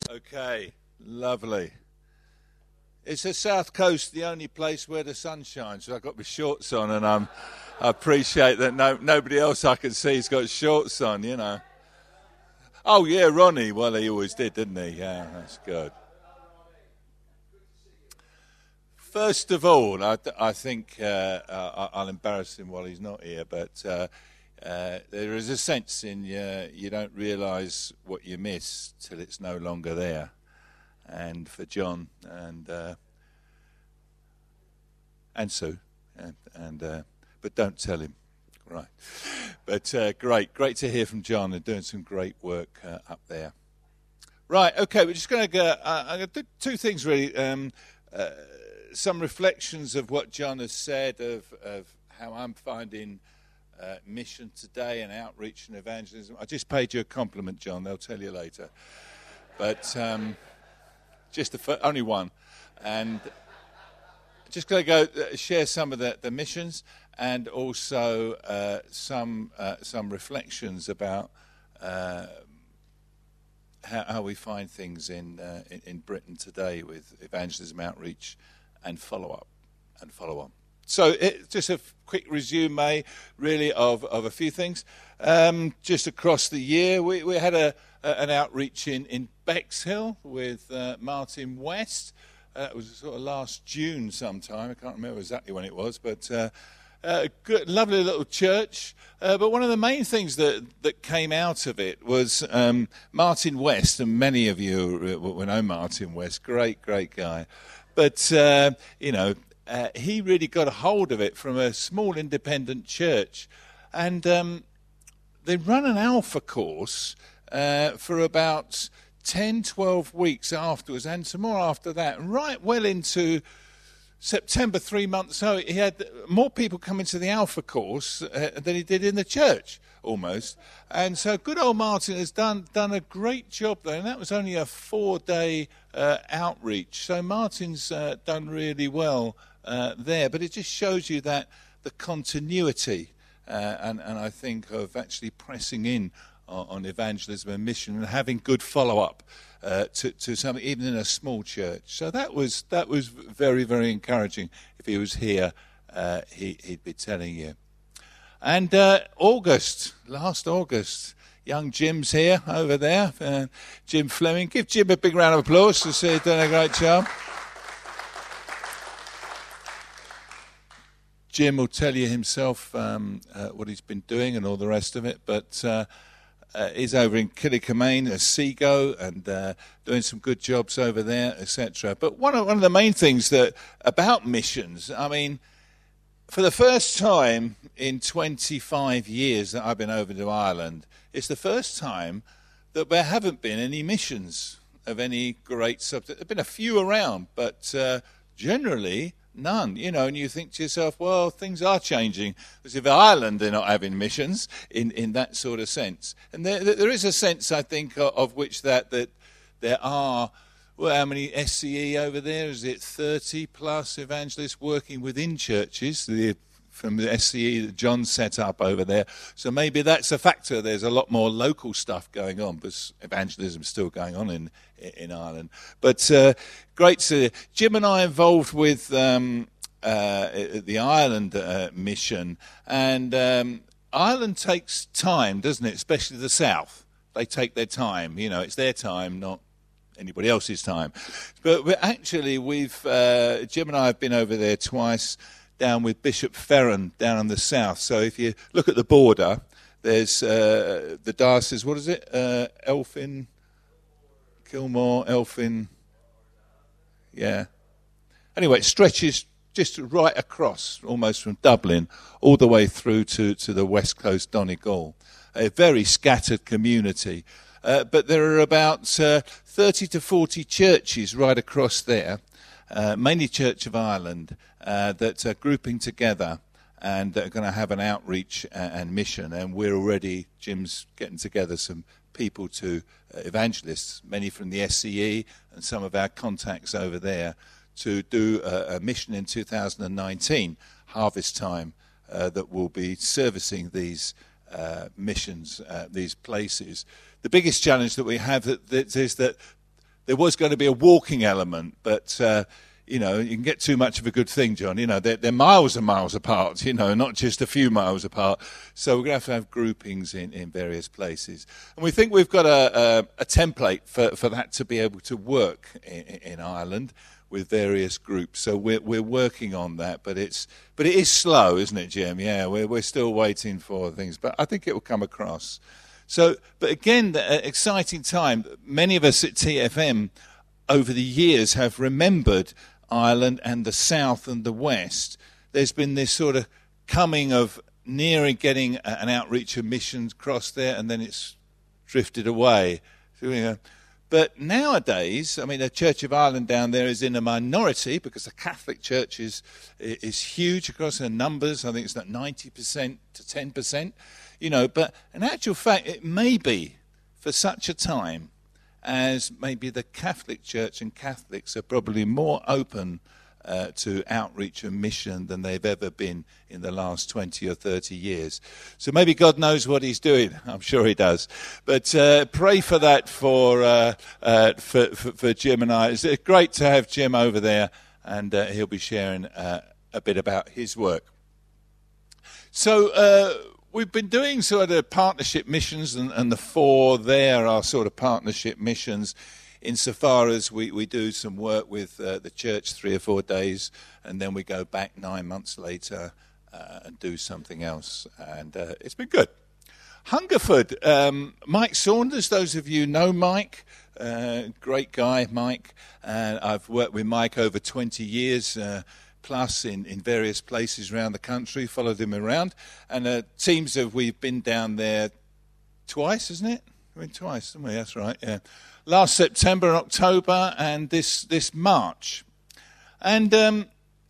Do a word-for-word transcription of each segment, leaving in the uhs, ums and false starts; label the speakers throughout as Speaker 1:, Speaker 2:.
Speaker 1: Okay, lovely. It's the South Coast, the only place where the sun shines. So I've got my shorts on, and I'm, I appreciate that no, nobody else I can see has got shorts on, you know. Oh, yeah, Ronnie. Well, he always did, didn't he? Yeah, that's good. First of all, I, I think uh, uh, I'll embarrass him while he's not here, but uh, uh, there is a sense in uh, you don't realise what you miss till it's no longer there. And for John and uh, and Sue, and, and uh, but don't tell him, right? But uh, great, great to hear from John and doing some great work uh, up there. Right, okay, we're just going to go. Uh, I'm going to do two things really. Um, uh, some reflections of what John has said of, of how I'm finding uh, mission today and outreach and evangelism. I just paid you a compliment, John. They'll tell you later, but. Um, Just the first, only one, and just going to go uh, share some of the, the missions and also uh, some uh, some reflections about uh, how, how we find things in, uh, in in Britain today with evangelism, outreach, and follow up and follow on. So it, just a quick resume, really, of, of a few things. Um, just across the year, we, we had a, a an outreach in, in Bexhill with uh, Martin West. Uh, it was sort of last June sometime. I can't remember exactly when it was, but uh, a good, lovely little church. Uh, but one of the main things that, that came out of it was um, Martin West, and many of you will know Martin West, great, great guy. But, uh, you know, Uh, he really got a hold of it from a small independent church. And um, they run an Alpha course uh, for about ten, twelve weeks afterwards, and some more after that. And right well into September, three months out, he had more people coming to the Alpha course uh, than he did in the church, almost. And so good old Martin has done done a great job there, and that was only a four-day uh, outreach. So Martin's uh, done really well uh, there, but it just shows you that the continuity uh, and, and I think of actually pressing in on, on evangelism and mission and having good follow-up uh, to, to something, even in a small church. So that was that was very, very encouraging. If he was here, uh, he, he'd be telling you. And uh, August, last August, young Jim's here, over there, uh, Jim Fleming. Give Jim a big round of applause to say he's done a great job. Jim will tell you himself um, uh, what he's been doing and all the rest of it, but uh, uh, he's over in Killicomane as Seago and uh, doing some good jobs over there, et cetera. But one of, one of the main things that about missions, I mean, for the first time in twenty-five years that I've been over to Ireland, it's the first time that there haven't been any missions of any great subject. There have been a few around, but uh, generally none. You know, and you think to yourself, well, things are changing. Because if Ireland, they're not having missions in, in that sort of sense. And there, there is a sense, I think, of, of which that, that there are... Well, how many S C E over there? Is it thirty plus evangelists working within churches the, from the S C E that John set up over there? So maybe that's a factor. There's a lot more local stuff going on, but evangelism is still going on in in Ireland. But uh, great to Jim and I are involved with um, uh, the Ireland uh, mission, and um, Ireland takes time, doesn't it? Especially the south. They take their time. You know, it's their time, not anybody else's time. But we're actually, we've uh, Jim and I have been over there twice, down with Bishop Ferran down in the south. So if you look at the border, there's uh, the diocese. What is it? Uh, Elphin, Kilmore, Elphin. Yeah. Anyway, it stretches just right across, almost from Dublin, all the way through to, to the west coast, Donegal. A very scattered community. Uh, but there are about uh, thirty to forty churches right across there, uh, mainly Church of Ireland, uh, that are grouping together and are going to have an outreach and, and mission. And we're already, Jim's getting together some people to, uh, evangelists, many from the S C E and some of our contacts over there, to do a, a mission in two thousand nineteen, harvest time, uh, that will be servicing these uh, missions, uh, these places. The biggest challenge that we have that, that is that there was going to be a walking element, but uh, you know, you can get too much of a good thing, John. You know, they're, they're miles and miles apart, you know, not just a few miles apart. So we're going to have to have groupings in, in various places. And we think we've got a, a, a template for, for that to be able to work in, in Ireland with various groups. So we're we're working on that, but it's but it is slow, isn't it, Jim? Yeah, we're we're still waiting for things, but I think it will come across. So, but again, the uh, exciting time. Many of us at T F M over the years have remembered Ireland and the South and the West. There's been this sort of coming of nearing getting an outreach of missions across there, and then it's drifted away. So, you know, but nowadays, I mean, the Church of Ireland down there is in a minority because the Catholic Church is is huge across their numbers. I think it's like ninety percent to ten percent, you know. But in actual fact, it may be for such a time as maybe the Catholic Church and Catholics are probably more open uh, to outreach and mission than they've ever been in the last twenty or thirty years. So maybe God knows what he's doing. I'm sure he does. But uh, pray for that for, uh, uh, for, for for Jim and I. It's great to have Jim over there, and uh, he'll be sharing uh, a bit about his work. So uh, we've been doing sort of partnership missions, and, and the four there are sort of partnership missions insofar as we, we do some work with uh, the church three or four days, and then we go back nine months later uh, and do something else. And uh, it's been good. Hungerford, um, Mike Saunders, those of you know Mike, uh, great guy, Mike. Uh, I've worked with Mike over twenty years, uh, plus in, in various places around the country, followed him around. And uh, teams of, we've been down there twice, isn't it? We've been twice, haven't we? That's right, yeah. Last September and October, and this, this March. And um,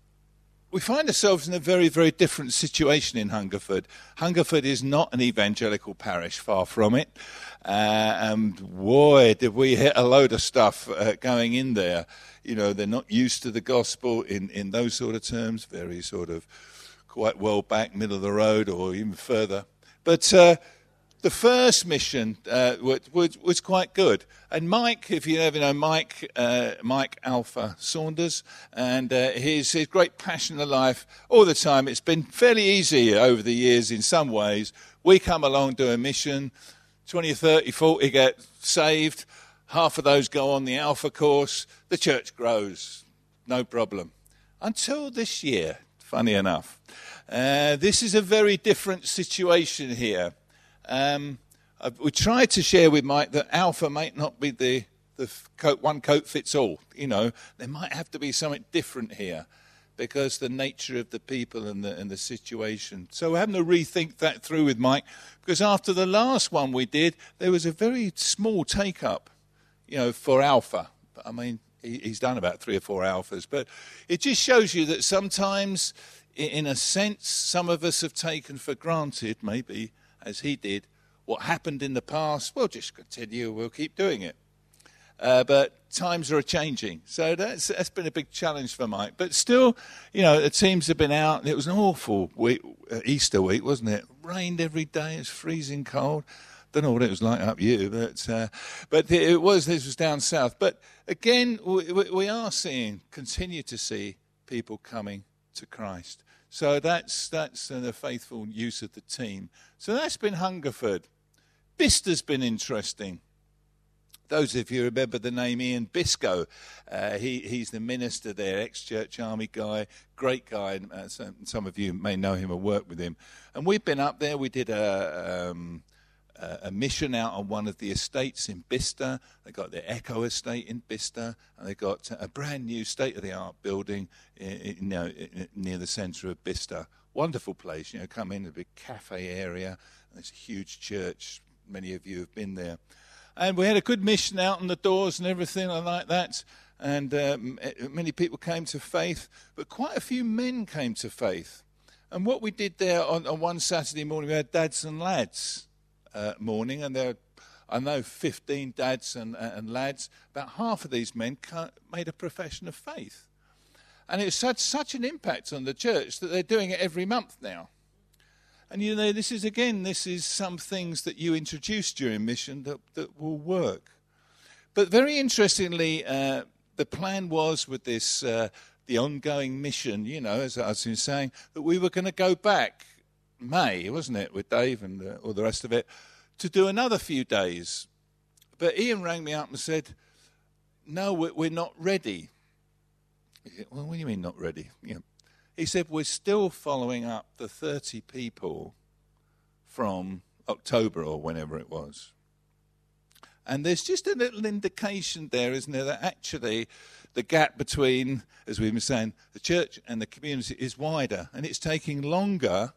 Speaker 1: we find ourselves in a very, very different situation in Hungerford. Hungerford is not an evangelical parish, far from it. Uh, and boy, did we hit a load of stuff uh, going in there. You know, they're not used to the gospel in, in those sort of terms, very sort of quite well back, middle of the road, or even further. But uh, the first mission uh, was, was quite good. And Mike, if you ever know Mike, uh, Mike Alpha Saunders, and uh, his, his great passion of life all the time. It's been fairly easy over the years in some ways. We come along, do a mission, twenty, thirty, forty get saved. Half of those go on the Alpha course. The church grows, no problem. Until this year, funny enough. Uh, this is a very different situation here. Um, we tried to share with Mike that Alpha might not be the, the coat, one coat fits all. You know, there might have to be something different here because the nature of the people and the, and the situation. So we're having to rethink that through with Mike, because after the last one we did, there was a very small take-up, you know, for Alpha. I mean, he, he's done about three or four Alphas, but it just shows you that sometimes, in a sense, some of us have taken for granted, maybe, as he did, what happened in the past. We'll just continue, we'll keep doing it. Uh, but times are changing. So that's that's been a big challenge for Mike. But still, you know, the teams have been out. It was an awful week, uh, Easter week, wasn't it? Rained every day. It was freezing cold. Don't know what it was like up you, but uh, but it was. This was down south. But again, we, we are seeing, continue to see people coming to Christ. So that's that's uh, the faithful use of the team. So that's been Hungerford. Bista's been interesting. Those of you remember the name Ian Biscoe, uh, he, he's the minister there, ex-Church Army guy, great guy. And, uh, some, some of you may know him or work with him. And we've been up there. We did a, um, a mission out on one of the estates in Bicester. They got the Echo Estate in Bicester, and they got a brand new state-of-the-art building in, in, you know, in, near the centre of Bicester. Wonderful place. You know, come in a big cafe area. There's a huge church. Many of you have been there. And we had a good mission out on the doors and everything like that. And um, many people came to faith. But quite a few men came to faith. And what we did there on, on one Saturday morning, we had dads and lads uh, morning. And there, I know, fifteen dads and, and lads. About half of these men made a profession of faith. And it's had such an impact on the church that they're doing it every month now. And, you know, this is, again, this is some things that you introduce during mission that, that will work. but very interestingly, uh, the plan was with this, uh, the ongoing mission, you know, as I was saying, that we were going to go back May, wasn't it, with Dave and uh, all the rest of it, to do another few days. But Ian rang me up and said, no, we're not ready. He said, well, what do you mean not ready? You know, he said, we're still following up the thirty people from October or whenever it was. And there's just a little indication there, isn't there, that actually the gap between, as we've been saying, the church and the community is wider, and it's taking longer.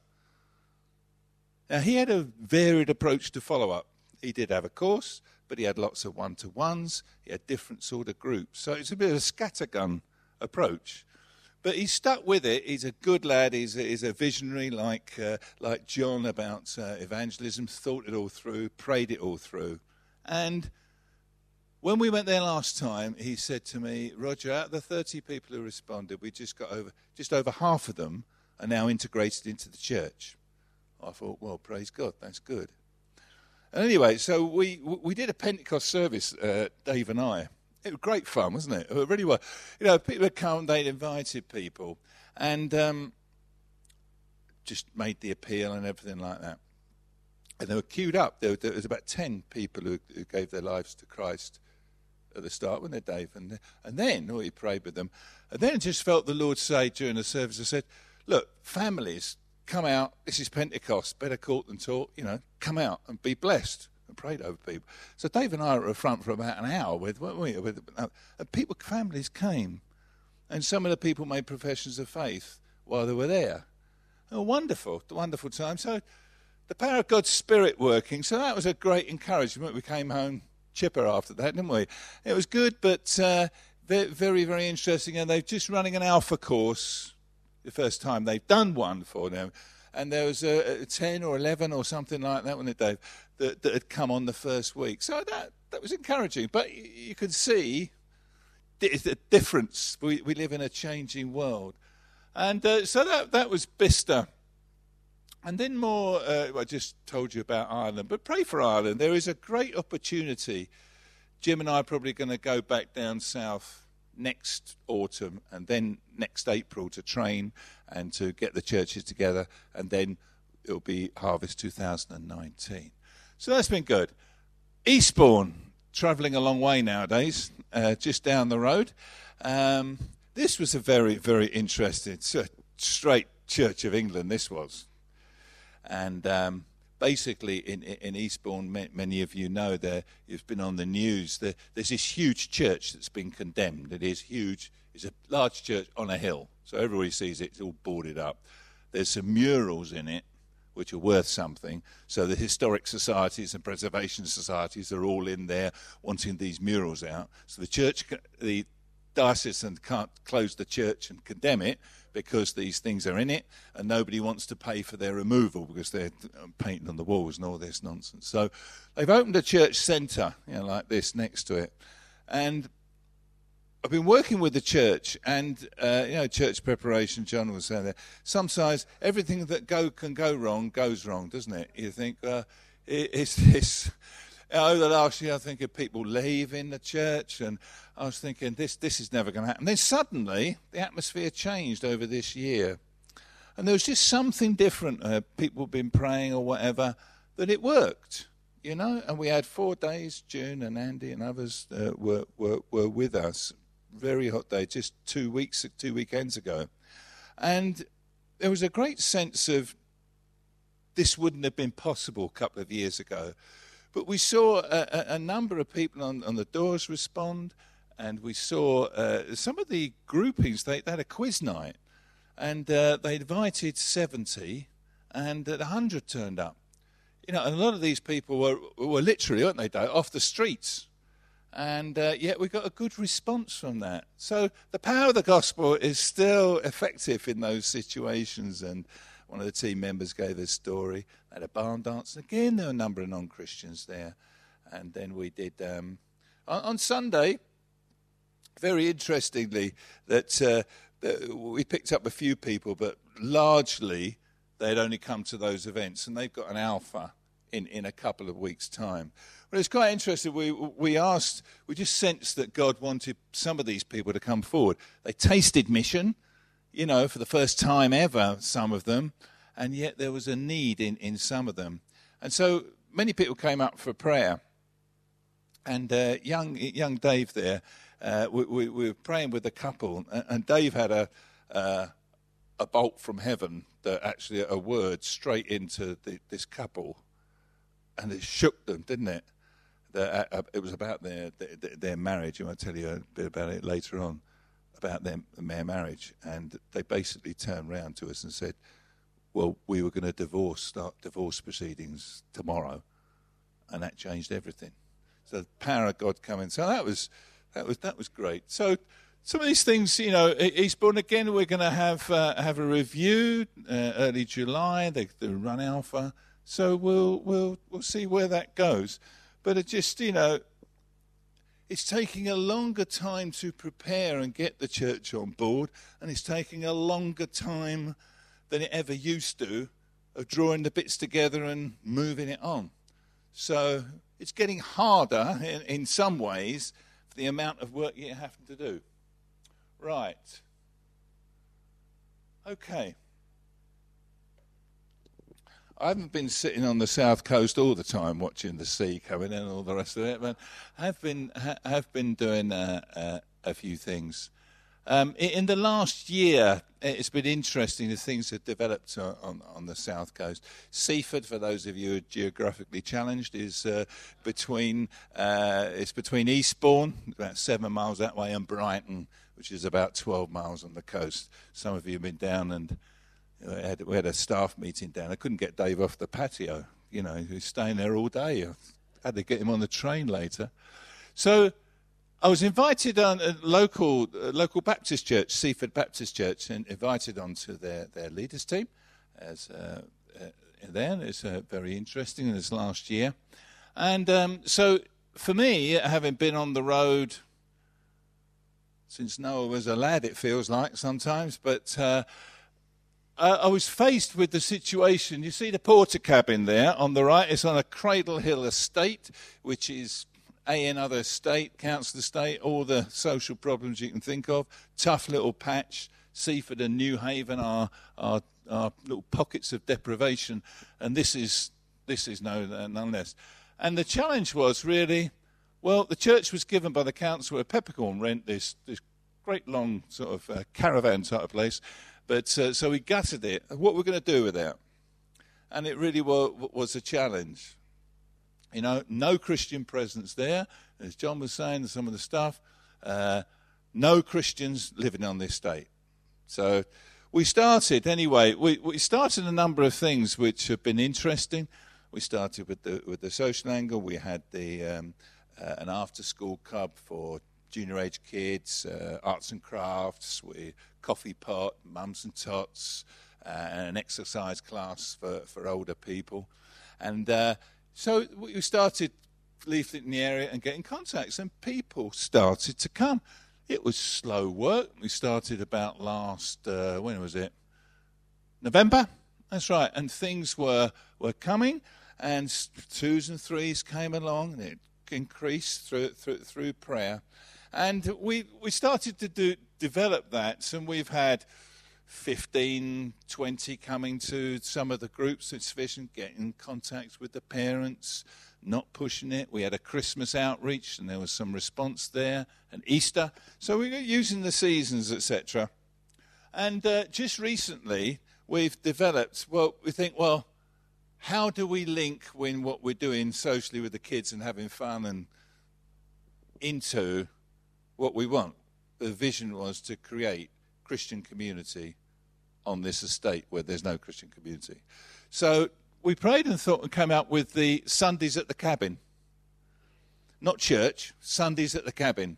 Speaker 1: Now, he had a varied approach to follow-up. He did have a course, but he had lots of one-to-ones. He had different sort of groups. So it's a bit of a scattergun approach. But he stuck with it. He's a good lad. He's a, he's a visionary like uh, like John about uh, evangelism, thought it all through, prayed it all through. And when we went there last time, he said to me, Roger, out of the thirty people who responded, we just got over, just over half of them are now integrated into the church. I thought, well, praise God, that's good. And anyway, so we we did a Pentecost service, uh, Dave and I. It was great fun, wasn't it? It really was. You know, people had come, they'd invited people, and um, just made the appeal and everything like that. And they were queued up. There, there was about ten people who, who gave their lives to Christ at the start, weren't there, Dave? And, and then, oh, he prayed with them. And then I just felt the Lord say during the service, I said, look, families, come out. This is Pentecost. Better caught than taught. You know, come out and be blessed. And prayed over people. So Dave and I were at the front for about an hour with, weren't we? With, uh, and people, families came. And some of the people made professions of faith while they were there. Oh, wonderful, wonderful time. So the power of God's Spirit working. So that was a great encouragement. We came home chipper after that, didn't we? It was good, but uh, very, very interesting. And they're just running an alpha course, the first time they've done one for them. And there was a, a ten or eleven or something like that, wasn't it, Dave, that, that had come on the first week. So that that was encouraging. But you, you could see the difference. We, we live in a changing world. And uh, so that, that was Bicester. And then more, uh, I just told you about Ireland, but pray for Ireland. There is a great opportunity. Jim and I are probably going to go back down south next autumn and then next April to train and to get the churches together, and then it'll be Harvest two thousand nineteen. So that's been good. Eastbourne, travelling a long way nowadays, uh, just down the road. Um, this was a very, very interesting, straight Church of England, this was. And um, basically in, in Eastbourne, many of you know, there, it's been on the news, there, there's this huge church that's been condemned. It is huge. It's a large church on a hill, so everybody sees it. It's all boarded up. There's some murals in it, which are worth something. So the historic societies and preservation societies are all in there wanting these murals out. So the church, the diocesan can't close the church and condemn it, because these things are in it, and nobody wants to pay for their removal because they're painting on the walls and all this nonsense. So they've opened a church centre, you know, like this next to it. And I've been working with the church, and, uh, you know, church preparation, John was saying there, sometimes everything that go can go wrong goes wrong, doesn't it? You think, uh, it, it's this... Over the last year, I think of people leaving the church, and I was thinking, this this is never going to happen. Then suddenly, the atmosphere changed over this year. And there was just something different. Uh, people have been praying or whatever, that it worked, you know. And we had four days, June and Andy and others uh, were, were, were with us. Very hot day, just two weeks, two weekends ago. And there was a great sense of this wouldn't have been possible a couple of years ago. But we saw a, a number of people on, on the doors respond, and we saw uh, some of the groupings, they, they had a quiz night, and uh, they invited seventy, and one hundred turned up. You know, and a lot of these people were, were literally, weren't they, Dave, off the streets. And uh, yet we got a good response from that. So the power of the gospel is still effective in those situations. And one of the team members gave a story. They had a barn dance. Again, there were a number of non-Christians there. And then we did, um, on, on Sunday, very interestingly, that uh, we picked up a few people, but largely they'd only come to those events. And they've got an alpha in, in a couple of weeks' time. Well, it's quite interesting. We we asked, we just sensed that God wanted some of these people to come forward. They tasted mission, you know, for the first time ever, some of them, and yet there was a need in, in some of them. And so many people came up for prayer. And uh, young young Dave there, uh, we, we, we were praying with a couple, and, and Dave had a uh, a bolt from heaven, that actually a word straight into the, this couple, and it shook them, didn't it? The, uh, it was about their, their their marriage, and I'll tell you a bit about it later on, about their, their marriage. And they basically turned round to us and said, well, we were going to divorce, start divorce proceedings tomorrow, and that changed everything. So the power of God coming. So that was that was that was great. So some of these things, you know, Eastbourne again, we're going to have uh, have a review uh, early July. They, they run Alpha, so we'll we'll we'll see where that goes. But it just, you know, it's taking a longer time to prepare and get the church on board, and it's taking a longer time than it ever used to of drawing the bits together and moving it on. So it's getting harder in, in some ways for the amount of work you have to do. Right. Okay. I haven't been sitting on the south coast all the time watching the sea coming in and all the rest of it, but I have been ha, have been doing uh, uh, a few things. Um, in the last year, it's been interesting the things that developed on, on, on the south coast. Seaford, for those of you who are geographically challenged, is uh, between uh, it's between Eastbourne, about seven miles that way, and Brighton, which is about twelve miles on the coast. Some of you have been down, and we had, we had a staff meeting down. I couldn't get Dave off the patio. You know, he was staying there all day. I had to get him on the train later. So I was invited on a local a local Baptist church, Seaford Baptist Church, and invited onto their, their leaders team as uh, uh, there. It's uh, very interesting in this last year. And um, so for me, having been on the road since Noah was a lad, it feels like sometimes, but uh, I, I was faced with the situation. You see the porter cabin there on the right? It's on a Cradle Hill estate, which is A, another estate, council estate, all the social problems you can think of. Tough little patch. Seaford and New Haven are, are, are little pockets of deprivation, and this is this is no none less. And the challenge was really, well, the church was given by the council a peppercorn rent, this this great long sort of uh, caravan type of place, but uh, so we gutted it. What we're going to do with that? And it really was, was a challenge. You know, no Christian presence there, as John was saying, some of the stuff. Uh, no Christians living on the estate. So we started, anyway, we, we started a number of things which have been interesting. We started with the with the social angle. We had the um, uh, an after-school club for junior-age kids, uh, arts and crafts, we, coffee pot, mums and tots, uh, and an exercise class for, for older people. And uh, so we started leafleting in the area and getting contacts, and people started to come. It was slow work. We started about last, uh, when was it? November? That's right. And things were, were coming, and twos and threes came along, and it increased through through, through prayer. And we we started to do develop that, and we've had fifteen, twenty coming to some of the groups. It's sufficient, getting contact with the parents, not pushing it. We had a Christmas outreach, and there was some response there, and Easter. So we were using the seasons, et cetera. And uh, just recently, we've developed, well, we think, well, how do we link when what we're doing socially with the kids and having fun and into what we want? The vision was to create Christian community on this estate where there's no Christian community. So we prayed and thought and came out with the Sundays at the cabin. Not church, Sundays at the cabin.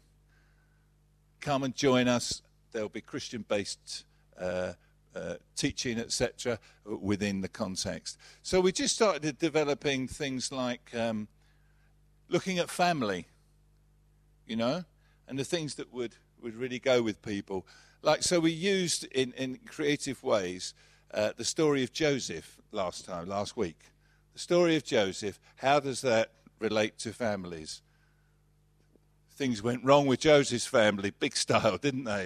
Speaker 1: Come and join us. There'll be Christian-based uh, uh, teaching, et cetera, within the context. So we just started developing things like um, looking at family, you know, and the things that would, would really go with people. Like, so we used in, in creative ways uh, the story of Joseph last time, last week. The story of Joseph, how does that relate to families? Things went wrong with Joseph's family, big style, didn't they?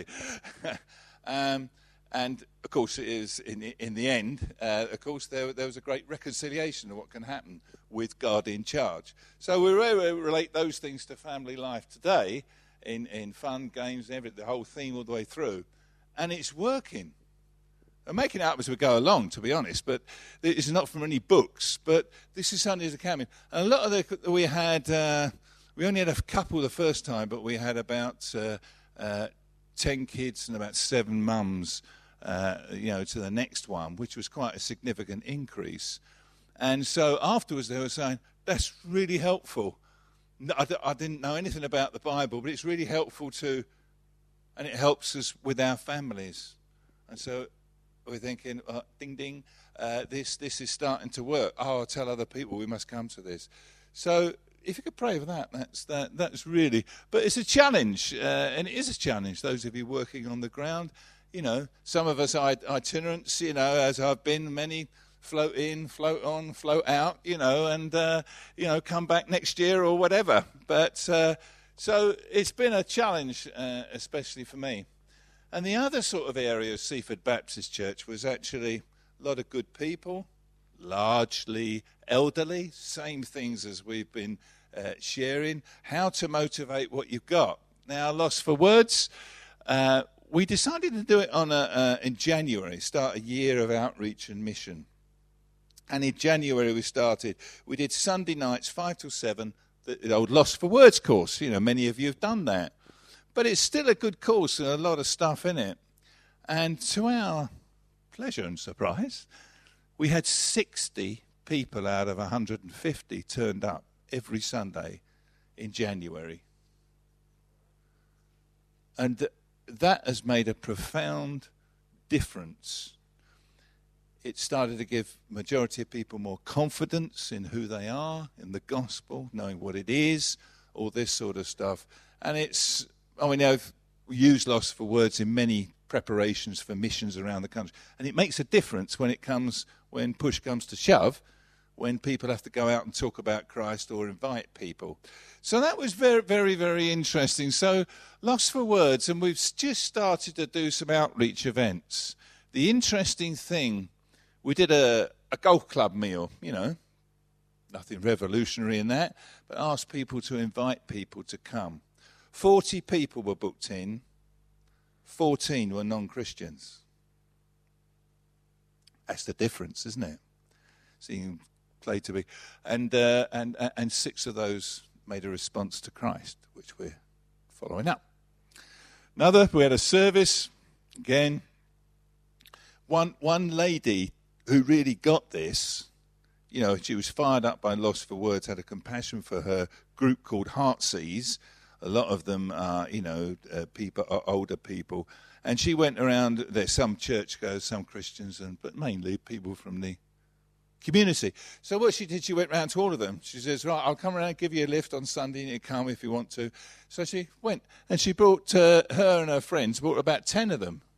Speaker 1: um, and, of course, it is in the, in the end, uh, of course, there, there was a great reconciliation of what can happen with God in charge. So we really relate those things to family life today in, in fun, games, and everything, the whole theme all the way through. And it's working. I'm making it up as we go along, to be honest, but it's not from any books, but this is something that's coming. And a lot of the, we had... Uh, We only had a couple the first time, but we had about uh, uh, ten kids and about seven mums, uh, you know, to the next one, which was quite a significant increase. And so afterwards they were saying, that's really helpful. I, d- I didn't know anything about the Bible, but it's really helpful to, and it helps us with our families. And so we're thinking, uh, ding, ding, uh, this, this is starting to work. Oh, I'll tell other people we must come to this. So if you could pray for that, that's that. That's really. But it's a challenge, uh, and it is a challenge. Those of you working on the ground, you know, some of us are itinerants, you know, as I've been. Many float in, float on, float out, you know, and uh, you know, come back next year or whatever. But uh, so it's been a challenge, uh, especially for me. And the other sort of area of Seaford Baptist Church was actually a lot of good people, largely elderly, same things as we've been uh, sharing, how to motivate what you've got. Now, lost for words, uh, we decided to do it on a, uh, in January, start a year of outreach and mission. And in January we started, we did Sunday nights, five till seven, the, the old Lost for Words course. You know, many of you have done that. But it's still a good course and a lot of stuff in it. And to our pleasure and surprise, we had sixty people out of one hundred fifty turned up every Sunday in January. And th- that has made a profound difference. It started to give majority of people more confidence in who they are, in the gospel, knowing what it is, all this sort of stuff. And it's, I mean, I've used Lost for Words in many preparations for missions around the country. And it makes a difference when it comes, when push comes to shove, when people have to go out and talk about Christ or invite people. So that was very, very, very interesting. So Lost for Words, and we've just started to do some outreach events. The interesting thing, we did a, a golf club meal, you know, nothing revolutionary in that, but asked people to invite people to come. forty people were booked in, fourteen were non-Christians. That's the difference, isn't it? So you can play to be, and uh, and and six of those made a response to Christ, which we're following up. Another, we had a service again. One one lady who really got this, you know, she was fired up by Lost for Words, had a compassion for her group called Heartsease. A lot of them are, you know, uh, people, uh, older people. And she went around, there's some churchgoers, some Christians, and but mainly people from the community. So what she did, she went round to all of them. She says, right, I'll come around and give you a lift on Sunday, and you come if you want to. So she went, and she brought, uh, her and her friends, brought about ten of them.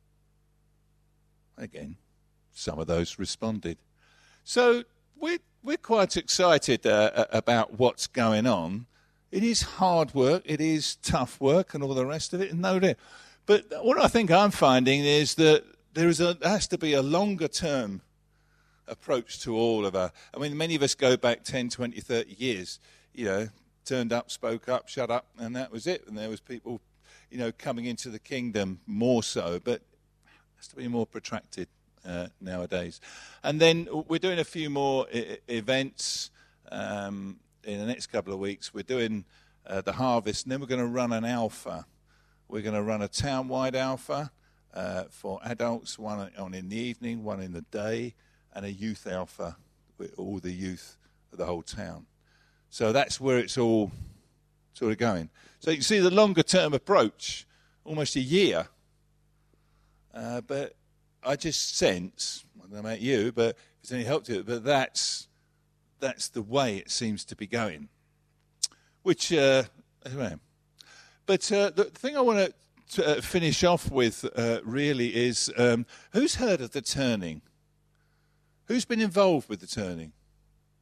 Speaker 1: Again, some of those responded. So we're, we're quite excited uh, about what's going on. It is hard work, it is tough work and all the rest of it, and no doubt. But what I think I'm finding is that there is a, there has to be a longer term approach to all of our, I mean, many of us go back ten, twenty, thirty years, you know, turned up, spoke up, shut up, and that was it. And there was people, you know, coming into the kingdom more so, but it has to be more protracted uh, nowadays. And then we're doing a few more I- events um, in the next couple of weeks. We're doing uh, the Harvest, and then we're going to run an Alpha. We're going to run a town-wide Alpha uh, for adults, one on in the evening, one in the day, and a youth Alpha with all the youth of the whole town. So that's where it's all sort of going. So you can see the longer-term approach, almost a year. Uh, but I just sense, I don't know about you, but if it's any help to it, but that's that's the way it seems to be going. Which, uh, anyway. But uh, the thing I want to uh, finish off with uh, really is, um, who's heard of the Turning? Who's been involved with the Turning?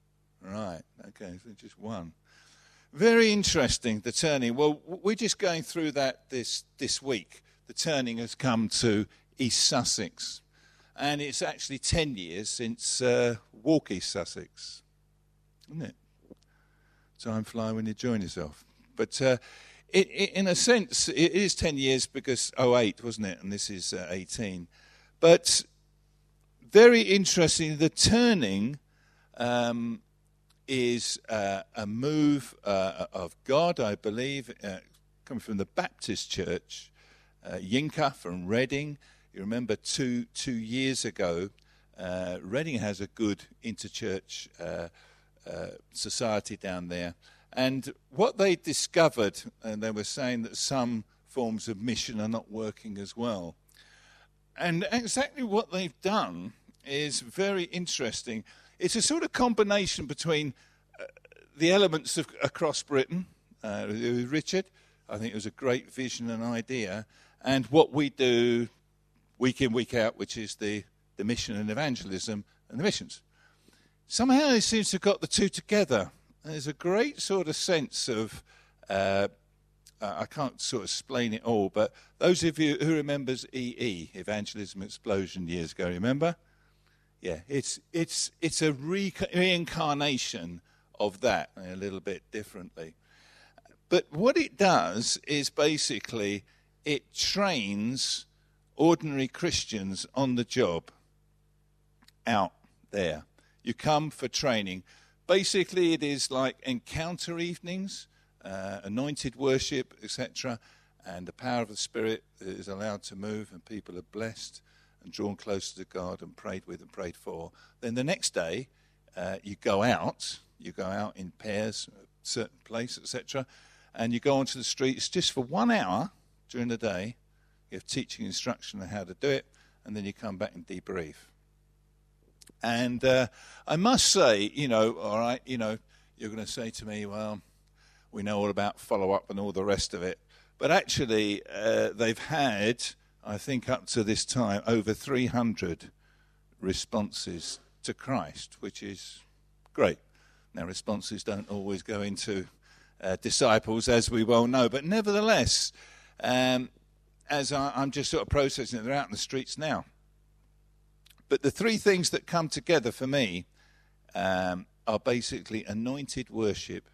Speaker 1: Right, okay, so just one. Very interesting, the turning. Well, we're just going through that this, this week. The turning has come to East Sussex. And it's actually ten years since uh, Walk East Sussex, isn't it? Time fly when you join yourself. But uh, it, it, in a sense, it is ten years because oh eight, wasn't it? And this is uh, eighteen. But very interesting, the turning um, is uh, a move uh, of God, I believe, uh, coming from the Baptist Church, uh, Yinka from Reading. You remember two two years ago, uh, Reading has a good interchurch uh, uh, society down there. And what they discovered, and they were saying that some forms of mission are not working as well. And exactly what they've done is very interesting. It's a sort of combination between uh, the elements of across Britain, uh, with Richard, I think it was a great vision and idea, and what we do week in, week out, which is the, the mission and evangelism and the missions. Somehow it seems to have got the two together. There's a great sort of sense of, uh, uh, I can't sort of explain it all, but those of you who remembers E E, Evangelism Explosion, years ago, remember? Yeah, it's it's it's a re- reincarnation of that, a little bit differently. But what it does is basically it trains ordinary Christians on the job out there. You come for training. Basically, it is like encounter evenings, uh, anointed worship, et cetera, and the power of the Spirit is allowed to move, and people are blessed and drawn closer to God and prayed with and prayed for. Then the next day, uh, you go out. You go out in pairs, a certain place, et cetera, and you go onto the streets just for one hour during the day. You have teaching instruction on how to do it, and then you come back and debrief. And uh, I must say, you know, all right, you know, you're going to say to me, well, we know all about follow-up and all the rest of it. But actually, uh, they've had, I think up to this time, over three hundred responses to Christ, which is great. Now, responses don't always go into uh, disciples, as we well know. But nevertheless, um, as I, I'm just sort of processing it, they're out in the streets now. But the three things that come together for me um, are basically anointed worship,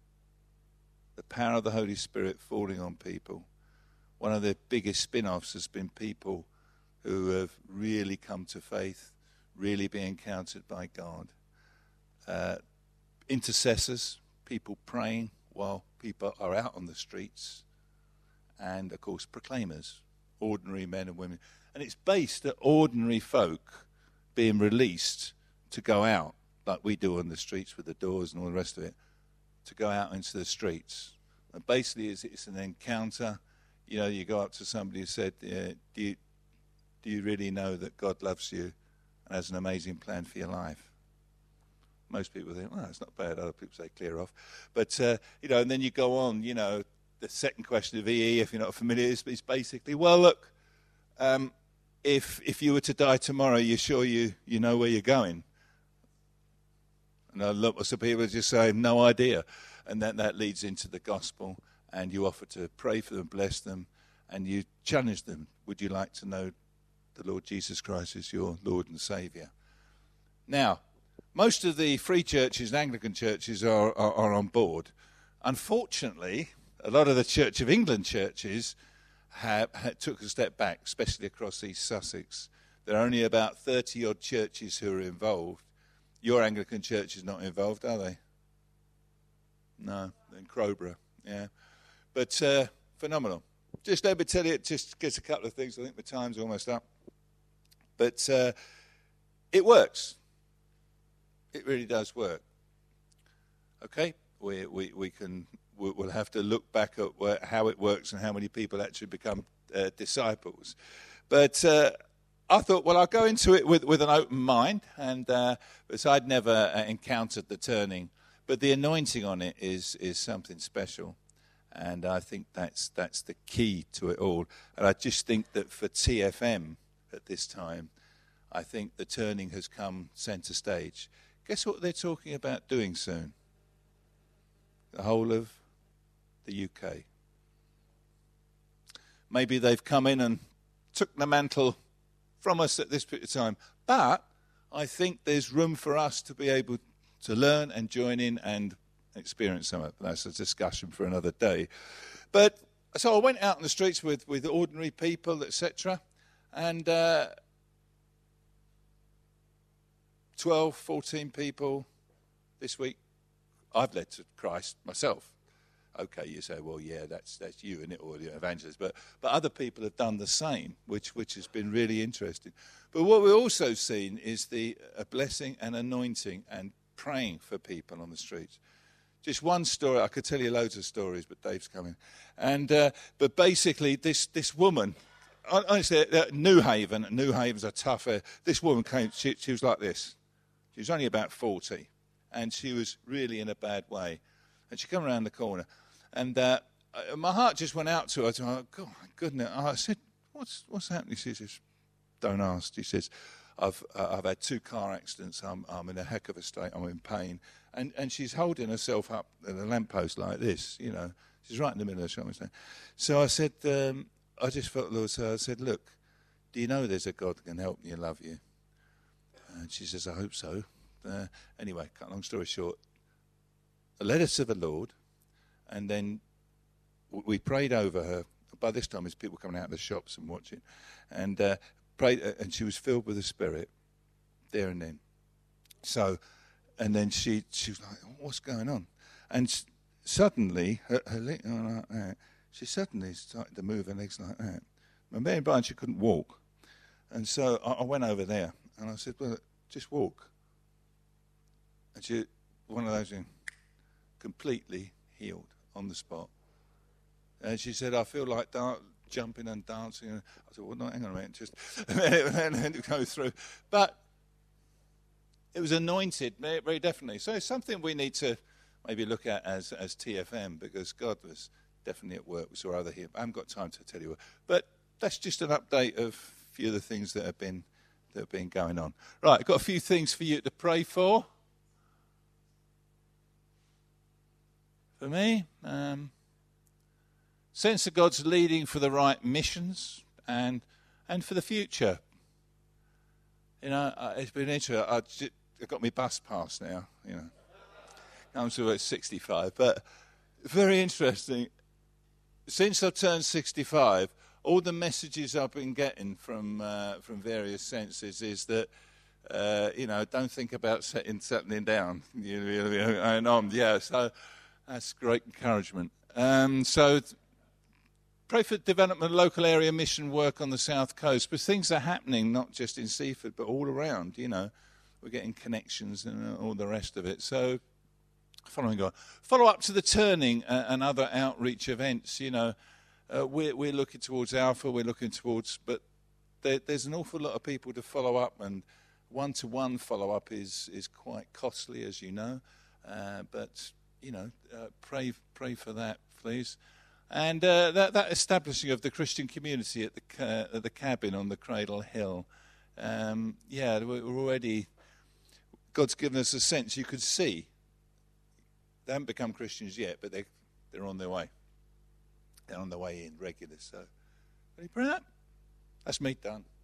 Speaker 1: the power of the Holy Spirit falling on people. One of the biggest spin-offs has been people who have really come to faith, really been encountered by God. Uh, intercessors, people praying while people are out on the streets. And, of course, proclaimers, ordinary men and women. And it's based at ordinary folk being released to go out, like we do on the streets with the doors and all the rest of it, to go out into the streets. And basically, it's, it's an encounter. You know, you go up to somebody who said, uh, do you, do you really know that God loves you and has an amazing plan for your life? Most people think, well, it's not bad. Other people say, clear off. But, uh, you know, and then you go on, you know, the second question of E E, if you're not familiar, is, is basically, well, look, um, if if you were to die tomorrow, you're sure you, you know where you're going? And a lot of people just say, no idea. And then that leads into the gospel, and you offer to pray for them, bless them, and you challenge them. Would you like to know the Lord Jesus Christ as your Lord and Saviour? Now, most of the free churches and Anglican churches are, are, are on board. Unfortunately, a lot of the Church of England churches have, have took a step back, especially across East Sussex. There are only about thirty-odd churches who are involved. Your Anglican church is not involved, are they? No, in Crowborough, yeah. But uh, phenomenal. Just let me tell you, just gets a couple of things. I think the time's almost up. But uh, it works. It really does work. Okay, we we we can. We'll have to look back at where, how it works and how many people actually become uh, disciples. But uh, I thought, well, I'll go into it with, with an open mind, and uh, because I'd never uh, encountered the turning, but the anointing on it is is something special, and I think that's that's the key to it all. And I just think that for T F M at this time, I think the turning has come centre stage. Guess what they're talking about doing soon? The whole of the U K. Maybe they've come in and took the mantle from us at this period of time. But I think there's room for us to be able to learn and join in and experience some of it. That's a discussion for another day. But so I went out in the streets with, with ordinary people, et cetera, and uh, twelve, fourteen people this week I've led to Christ myself. Okay, you say, well, yeah, that's that's you and it, or the evangelist, but but other people have done the same, which which has been really interesting. But what we've also seen is the a blessing and anointing and praying for people on the streets. Just one story, I could tell you loads of stories, but Dave's coming. And uh, but basically, this this woman, honestly, uh, New Haven, New Haven's a tough area. This woman came, she, she was like this. She was only about forty, and she was really in a bad way. And she came around the corner, and uh, my heart just went out to her. I thought, oh, God, my goodness. I said, what's what's happening? She says, don't ask. She says, I've uh, I've had two car accidents. I'm I'm in a heck of a state. I'm in pain. And and she's holding herself up at a lamppost like this, you know. She's right in the middle of the shopping centre. So I said, um, I just felt the Lord say, I said, look, do you know there's a God that can help you and love you? And she says, I hope so. Uh, anyway, cut a long story short, I led her to the Lord, and then we prayed over her. By this time, there's people coming out of the shops and watching. And uh, prayed, uh, and she was filled with the Spirit there and then. So... And then she she was like, what's going on? And s- suddenly, her, her leg, oh, like that, she suddenly started to move her legs like that. And bear in mind, she couldn't walk. And so I, I went over there, and I said, well, just walk. And she, one of those, completely healed on the spot. And she said, I feel like da- jumping and dancing. And I said, well, no, hang on a minute, just and then go through. But it was anointed, very definitely. So it's something we need to maybe look at as as T F M, because God was definitely at work. We saw other here. I haven't got time to tell you what. But that's just an update of a few of the things that have been that have been going on. Right, I've got a few things for you to pray for. For me, um, sense of God's leading for the right missions and and for the future. You know, uh, it's been interesting. I just, I've got my bus pass now, you know. I'm sure it's sixty-five, but very interesting. Since I've turned sixty-five, all the messages I've been getting from uh, from various senses is that, uh, you know, don't think about setting, settling down. You know, and on, yeah, so that's great encouragement. Um, so pray for development, local area mission work on the South Coast, but things are happening not just in Seaford, but all around, you know. We're getting connections and all the rest of it. So, following on. Follow up to the Turning uh, and other outreach events, you know. Uh, we're, we're looking towards Alpha, we're looking towards, but there, there's an awful lot of people to follow up, and one-to-one follow-up is, is quite costly, as you know. Uh, but, you know, uh, pray pray for that, please. And uh, that, that establishing of the Christian community at the uh, at the cabin on the Cradle Hill, um, yeah, we're already, God's given us a sense. You could see they haven't become Christians yet, but they they're on their way. They're on their way in regular. So, ready for that? That's me done.